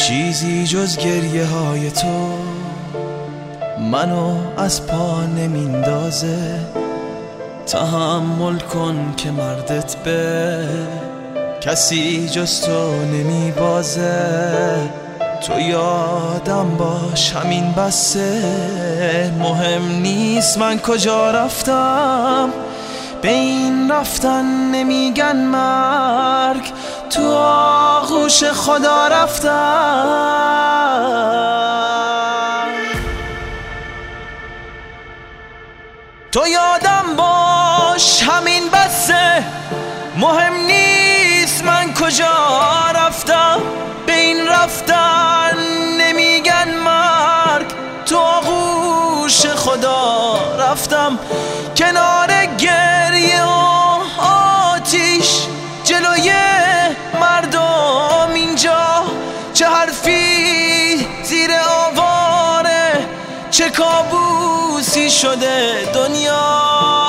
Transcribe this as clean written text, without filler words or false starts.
چیزی جز گریه های تو منو از پا نمیندازه. تحمل کن که مردت به کسی جز تو نمیبازه. تو یادم باش همین بسه، مهم نیست من کجا رفتم، به این رفتن نمیگن مرگ، تو آغوش خدا رفتم. تو یادم باش همین بسه، مهم نیست من کجا رفتم، به این رفتن نمیگن مرگ، تو آغوش خدا رفتم. کنار گریه و آتیش جلوی مردم اینجا، چه حرفی زیر آواره، چه کابوسی شده دنیا.